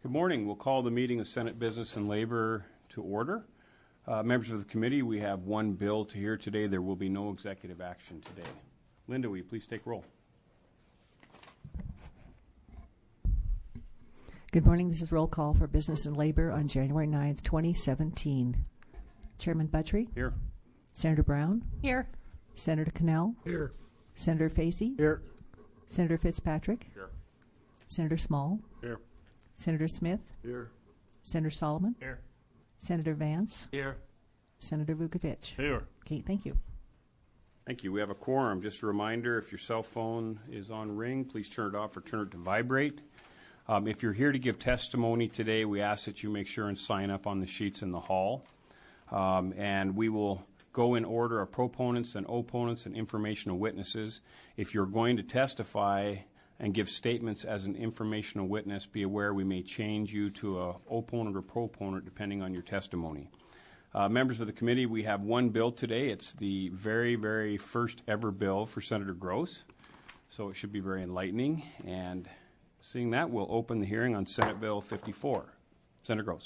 Good morning. We'll call the meeting of Senate Business and Labor to order. Members of the committee, we have one bill to hear today. There will be no executive action today. Linda, will you please take roll? Good morning. This is roll call for Business and Labor on January 9th, 2017. Chairman Buttrey? Here. Senator Brown? Here. Senator Cannell? Here. Senator Facey? Here. Senator Fitzpatrick? Here. Senator Small? Here. Senator Smith? Here. Senator Solomon? Here. Senator Vance? Here. Senator Vukovich? Here. Okay, thank you. Thank you. We have a quorum. Just a reminder, if your cell phone is on ring, please turn it off or turn it to vibrate. If you're here to give testimony today, we ask that you make sure and sign up on the sheets in the hall. And we will go in order of proponents and opponents and informational witnesses. If you're going to testify and give statements as an informational witness, be aware we may change you to an opponent or proponent depending on your testimony. Members of the committee, we have one bill today. It's the very, very first ever bill for Senator Gross, so it should be very enlightening. And seeing that, we'll open the hearing on Senate Bill 54. Senator Gross.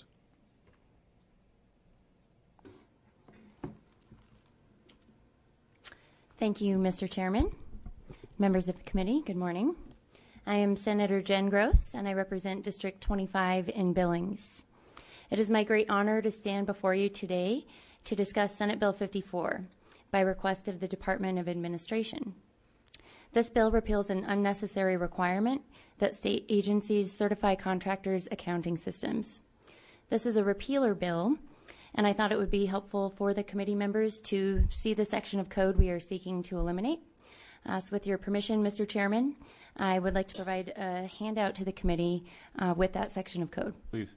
Thank you, Mr. Chairman. Members of the committee, good morning. I am Senator Jen Gross, and I represent District 25 in Billings. It is my great honor to stand before you today to discuss Senate Bill 54 by request of the Department of Administration. This bill repeals an unnecessary requirement that state agencies certify contractors' accounting systems. This is a repealer bill, and I thought it would be helpful for the committee members to see the section of code we are seeking to eliminate. So with your permission, Mr. Chairman, I would like to provide a handout to the committee with that section of code. Please.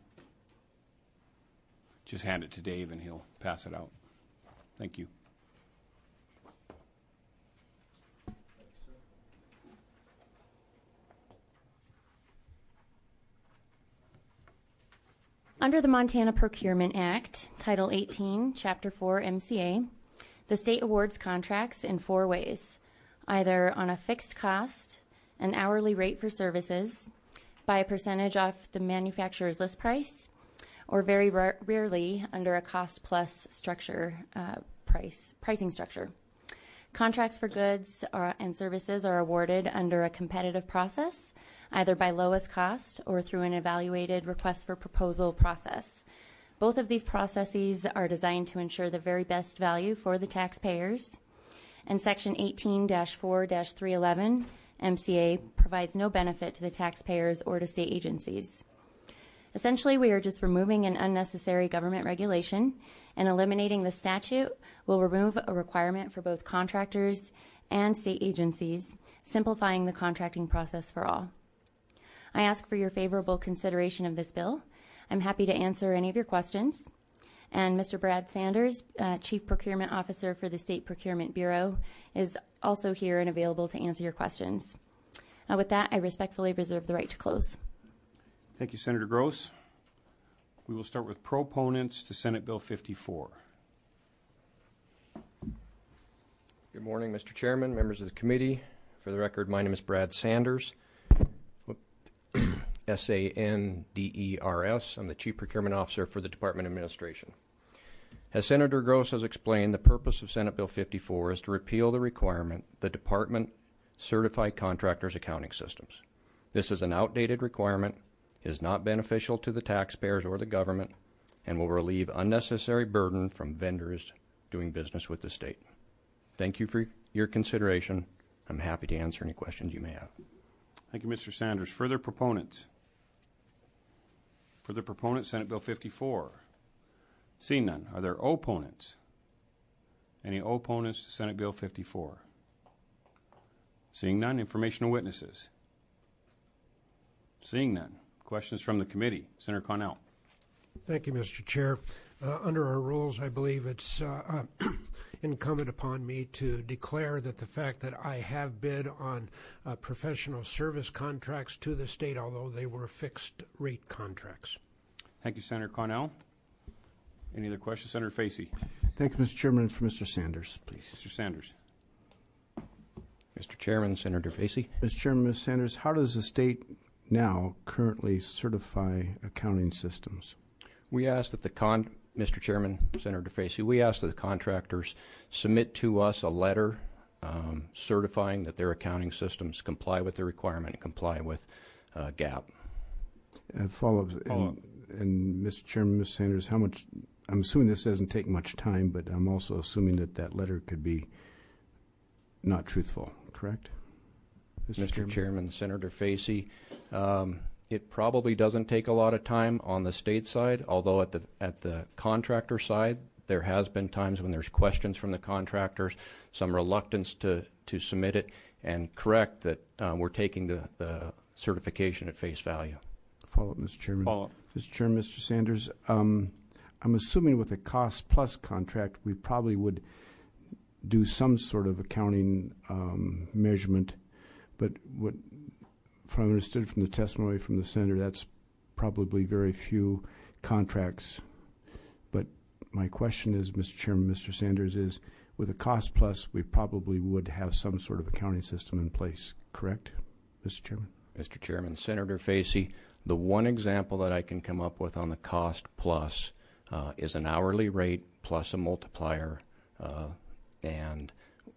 Just hand it to Dave and he'll pass it out. Thank you. Under the Montana Procurement Act, Title 18, Chapter 4 MCA, the state awards contracts in 4 ways, either on a fixed cost, an hourly rate for services, by a percentage off the manufacturer's list price, or very rarely under a cost-plus structure, pricing structure. Contracts for goods and services are awarded under a competitive process, either by lowest cost or through an evaluated request for proposal process. Both of these processes are designed to ensure the very best value for the taxpayers. And Section 18-4-311 MCA provides no benefit to the taxpayers or to state agencies. Essentially, we are just removing an unnecessary government regulation, and eliminating the statute will remove a requirement for both contractors and state agencies, simplifying the contracting process for all. I ask for your favorable consideration of this bill. I'm happy to answer any of your questions. And Mr. Brad Sanders, Chief Procurement Officer for the State Procurement Bureau, is also here and available to answer your questions. With that, I respectfully reserve the right to close. Thank you, Senator Gross. We will start with proponents to Senate Bill 54. Good morning, Mr. Chairman, members of the committee. For the record, my name is Brad Sanders, S-A-N-D-E-R-S. I'm the Chief Procurement Officer for the Department of Administration. As Senator Gross has explained, the purpose of Senate Bill 54 is to repeal the requirement the Department certify contractors' accounting systems. This is an outdated requirement, is not beneficial to the taxpayers or the government, and will relieve unnecessary burden from vendors doing business with the state. Thank you for your consideration. I'm happy to answer any questions you may have. Thank you, Mr. Sanders. Further proponents? Further proponents, Senate Bill 54. Seeing none, are there opponents? Any opponents to Senate Bill 54? Seeing none, informational witnesses? Seeing none, questions from the committee. Senator Connell. Thank you, Mr. Chair. Under our rules, I believe it's incumbent upon me to declare that the fact that I have bid on professional service contracts to the state, although they were fixed rate contracts. Thank you, Senator Connell. Any other questions? Senator Facey. Thank you, Mr. Chairman. For Mr. Sanders, please. Mr. Sanders. Mr. Chairman, Senator Facey. Mr. Chairman, Ms. Sanders, how does the state now currently certify accounting systems? We ask that Mr. Chairman, Senator Facey, we ask that the contractors submit to us a letter certifying that their accounting systems comply with the requirement and comply with GAAP. Follow-up. And Mr. Chairman, Ms. Sanders, how much, I'm assuming this doesn't take much time, but I'm also assuming that that letter could be not truthful, correct? Mr. Chairman, Senator Facey, it probably doesn't take a lot of time on the state side, although at the contractor side, there has been times when there's questions from the contractors, some reluctance to submit it, and correct that we're taking the certification at face value. Follow-up, Mr. Chairman. Follow-up. Mr. Chairman, Mr. Sanders, I'm assuming with a cost-plus contract, we probably would do some sort of accounting measurement, but what I understood from the testimony from the senator, that's probably very few contracts. But my question is, Mr. Chairman, Mr. Sanders, is with a cost-plus, we probably would have some sort of accounting system in place, correct, Mr. Chairman? Mr. Chairman, Senator Facey, the one example that I can come up with on the cost plus is an hourly rate plus a multiplier, and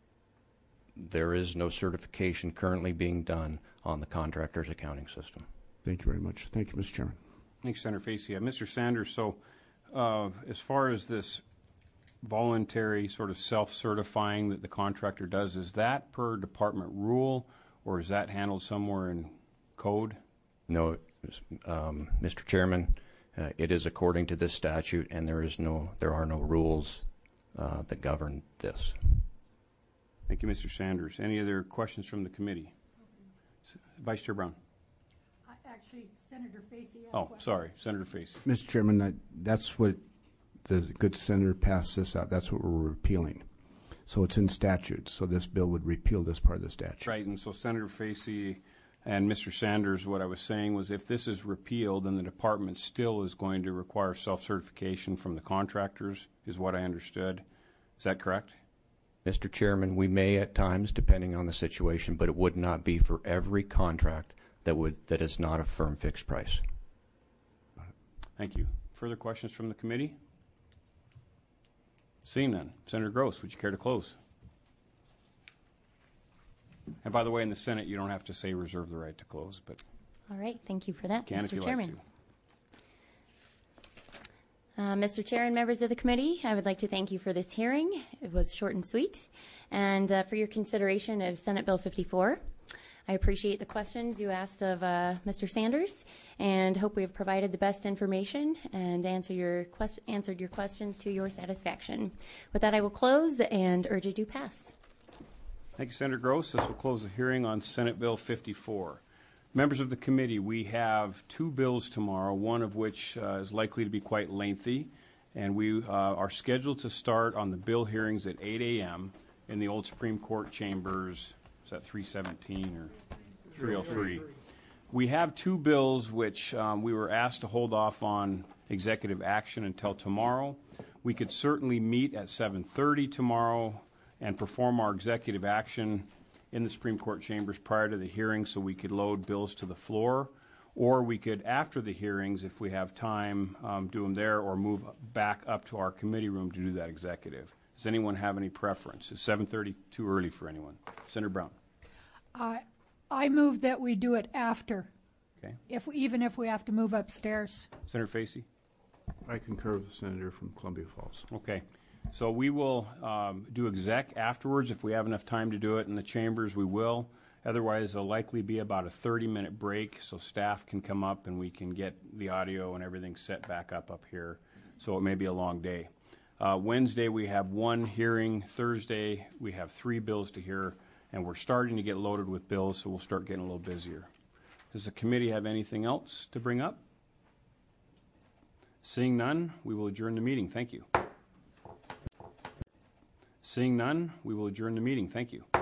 there is no certification currently being done on the contractor's accounting system. Thank you very much. Thank you, Mr. Chairman. Thanks, Senator Facey. Mr. Sanders, so as far as this voluntary sort of self-certifying that the contractor does, is that per department rule, or is that handled somewhere in code? No, Mr. Chairman, it is according to this statute, and there are no rules that govern this. Thank you, Mr. Sanders. Any other questions from the committee? Vice Chair Brown. Actually, Senator Facey. Oh, sorry, Senator Facey. Mr. Chairman, that's what the good senator passed this out. That's what we're repealing. So it's in statute. So this bill would repeal this part of the statute. Right, and so Senator Facey and Mr. Sanders, what I was saying was if this is repealed, then the department still is going to require self-certification from the contractors, is what I understood. Is that correct? Mr. Chairman, we may at times, depending on the situation, but it would not be for every contract that is not a firm fixed price. Thank you. Further questions from the committee? Seeing none. Senator Gross, would you care to close? And by the way, in the Senate, you don't have to say reserve the right to close, but All right, thank you for that, can if Mr. you Chairman. like to. Mr. Chair and members of the committee, I would like to thank you for this hearing. It was short and sweet, and for your consideration of Senate Bill 54. I appreciate the questions you asked of Mr. Sanders, and hope we have provided the best information and answered your questions to your satisfaction. With that, I will close and urge it to pass. Thank you, Senator Gross. This will close the hearing on Senate Bill 54. Members of the committee, we have two bills tomorrow, one of which is likely to be quite lengthy, and we are scheduled to start on the bill hearings at 8 a.m. in the old Supreme Court chambers. Is that 317 or 303? We have two bills which we were asked to hold off on executive action until tomorrow. We could certainly meet at 7:30 tomorrow and perform our executive action in the Supreme Court chambers prior to the hearing so we could load bills to the floor, or we could, after the hearings, if we have time, do them there or move back up to our committee room to do that executive. Does anyone have any preference? Is 7:30 too early for anyone? Senator Brown. I move that we do it after, Okay. even if we have to move upstairs. Senator Facey? I concur with the senator from Columbia Falls. Okay. So we will do exec afterwards. If we have enough time to do it in the chambers, we will. Otherwise, there'll likely be about a 30-minute break so staff can come up and we can get the audio and everything set back up here. So it may be a long day. Wednesday, we have one hearing. Thursday, we have 3 bills to hear, and we're starting to get loaded with bills, so we'll start getting a little busier. Does the committee have anything else to bring up? Seeing none, we will adjourn the meeting. Thank you. Seeing none, we will adjourn the meeting. Thank you.